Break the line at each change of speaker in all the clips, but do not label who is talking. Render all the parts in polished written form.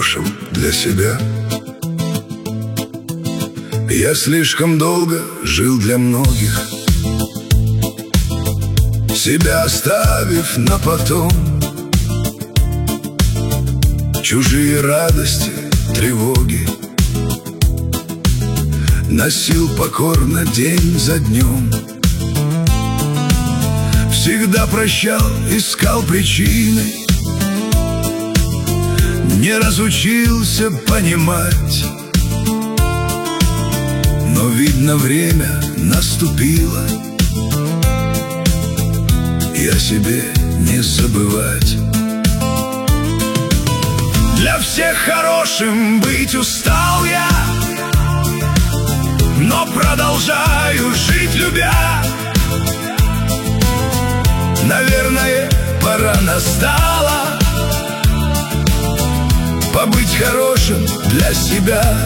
хорошим для себя. Я слишком долго жил для многих, себя оставив на потом. Чужие радости, тревоги носил покорно день за днем. Всегда прощал, искал причины, не разучился понимать. Но, видно, время наступило, и о себе не забывать. Для всех хорошим быть устал я, но продолжаю жить, любя. Наверное, пора настала побыть хорошим для себя,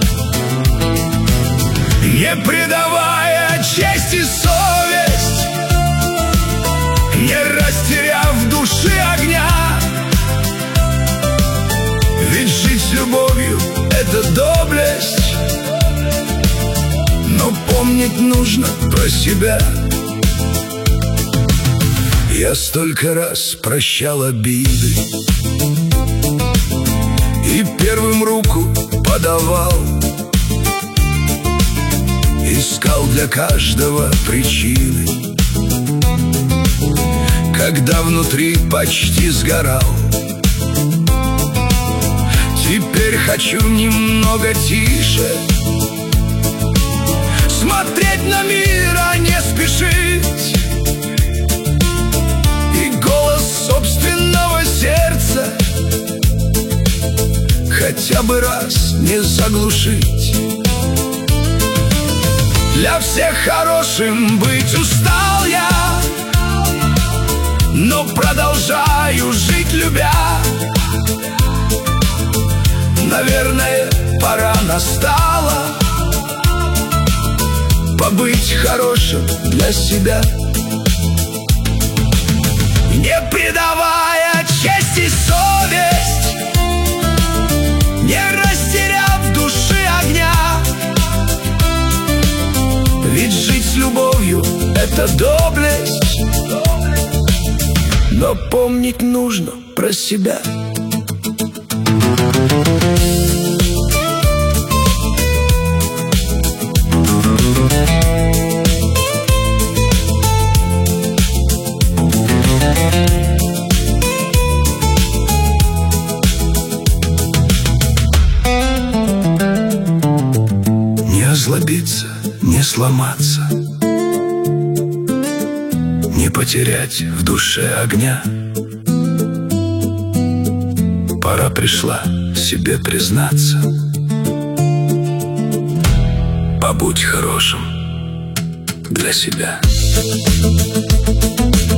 не предавая честь и совесть, не растеряв души огня. Ведь жить с любовью — это доблесть, но помнить нужно про себя. Я столько раз прощал обиды и первым руку подавал, искал для каждого причины, когда внутри почти сгорал. Теперь хочу немного тише смотреть на мир, а не спешить, и голос собственного сердца хотя бы раз не заглушить. Для всех хорошим быть устал я, но продолжаю жить, любя. Наверное, пора настала побыть хорошим для себя, не предавая честь и совесть, не растеряв души огня. Ведь жить с любовью — это доблесть, но помнить нужно про себя. Не озлобиться, не сломаться, не потерять в душе огня. Пора пришла себе признаться: побудь хорошим для себя.